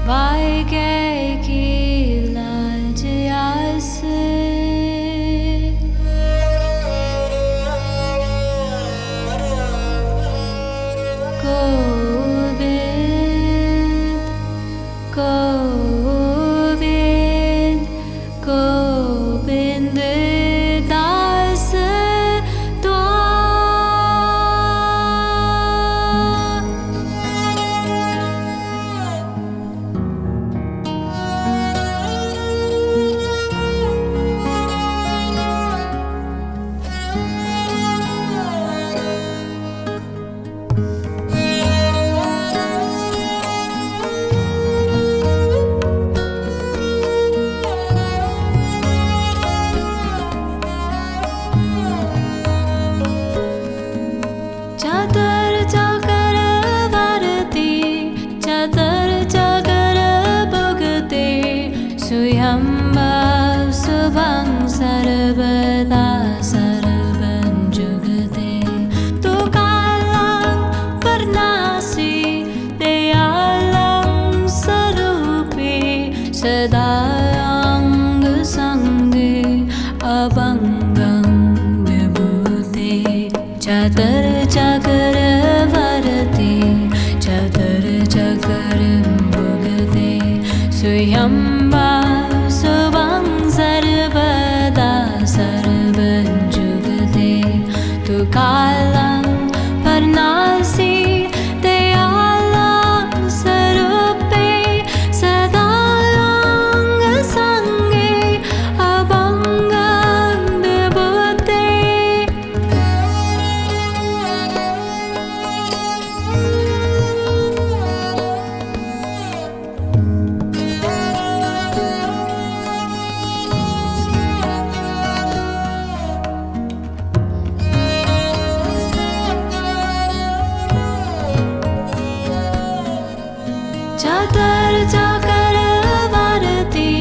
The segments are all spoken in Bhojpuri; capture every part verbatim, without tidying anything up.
सर्वदा सर्वं जुगते तु कालं वर्णासि दयालं स्वरूपे सदा अङ्गसङ्गे अभङ्गं विभूते चतुर्चक्रवर्ती चतुर्चक्रं भुगते स्वयंवा शुभं सर्वदा सर्वं जुगते तु कालं वर्णासि दयालं स्वरूपे सदा अङ्गसङ्गे अभङ्गं विभूते चतुर्चक्रवर्ती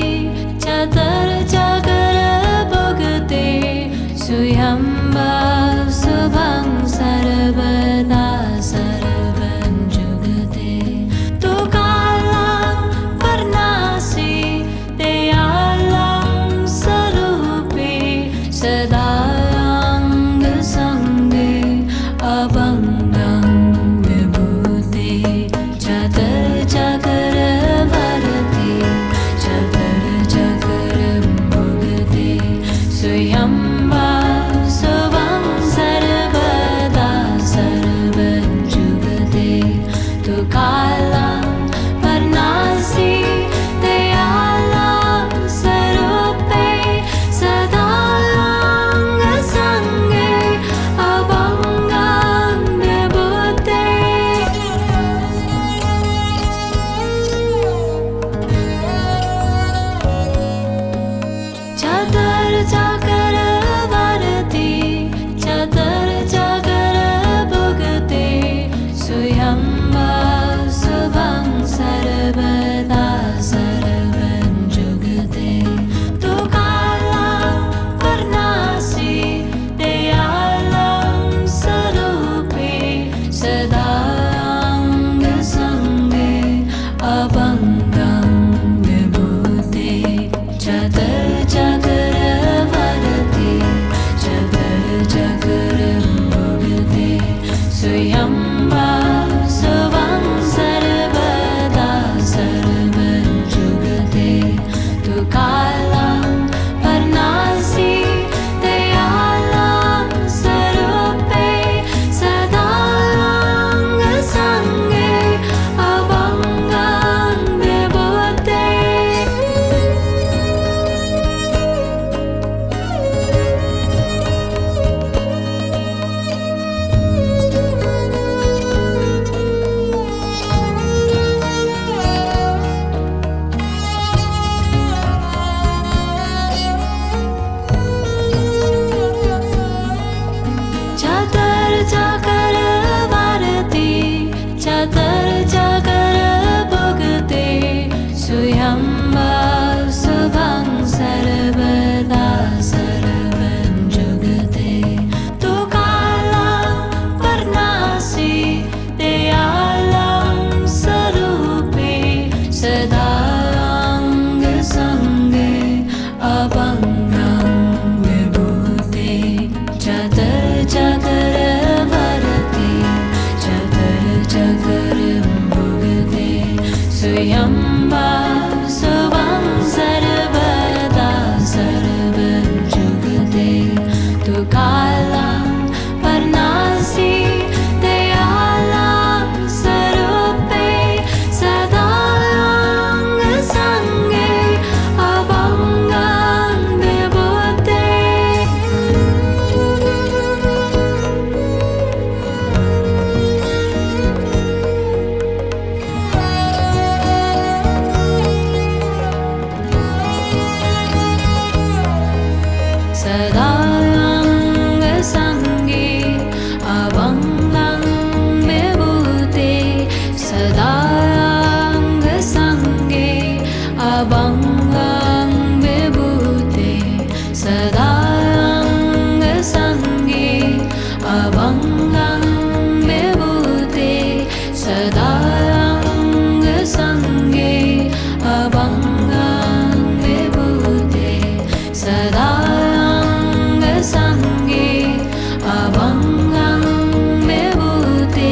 चतुर्चक्रभुगते स्वयंवा शुभं सर्वदा सर्वं जुगते तु कालं वर्णासि दयालं स्वरूपे सदा अङ्गसङ्गे अभङ्गं विभूते चतुर्चक्रवर्ती चतुर्चक्रं भुगते स्वयंवा शुभं सर्वदा सर्वं जुगते तु कालं वर्णासि दयालं स्वरूपे सदा अङ्गसङ्गे अभङ्गं Vibhute चतुर्चक्रवर्ती चतुर्चक्रभुगते स्वयंवा Suyamba Subham Sarvada Sarvan Jugate Tukalam Parnasi Dayalam Sarupe Sadang Sange Abangan Vibhuti Sadang Sange Abangang Vibhuti Sadang Sange Abangang Vibhuti Sadang Sange Abangang Vibhuti Sadang Sange Abangang Vibhuti Sadang Sange Abangang Vibhuti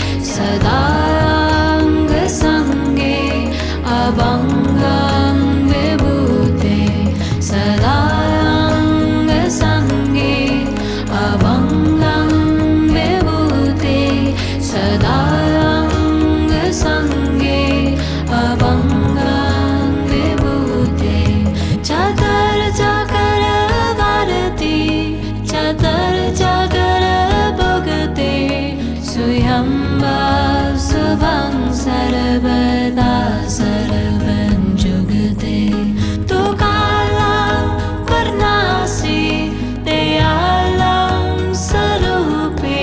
Sadang Sange Abangang Vibhuti Sadang Sange Abangang Vibhuti Sadang Sange Abangang Vibhuti Chatar Chakra Varati Chatar Chakra Bhagate Suyamba Subham Sarvada Sarvan Jugate Tukalam Parnasi Dayalam Sarupe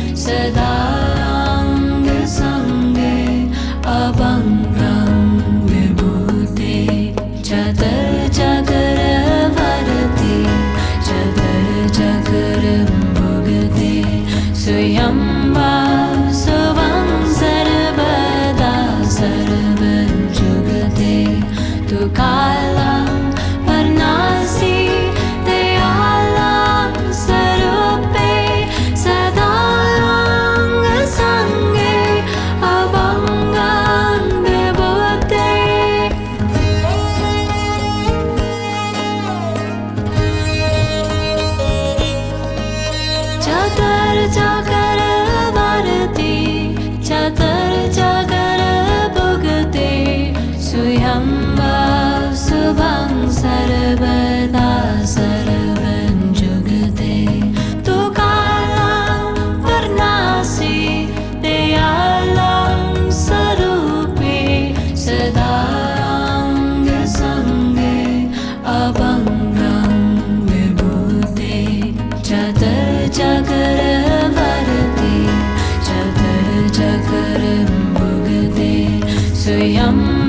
Sadang Sange Abangang Vibhuti Chatar Chakra Varati Chatar Chakra Bhagate Suyamba Subham Sarvada Sarvan Jugate Tukalam Parnasi Dayalam Sarupe Sadang Sange Abangang Vibhuti Chatar Chakra Varati Chatar Chakra Bhagate Suyamba Subham Sarvada Sarvan Jugate Tukalam Parnasi Dayalam Sarupe Sadang Sange Abangang Vibhuti Chatar Chakra Varati Chatar Chakra Bhagate Suyam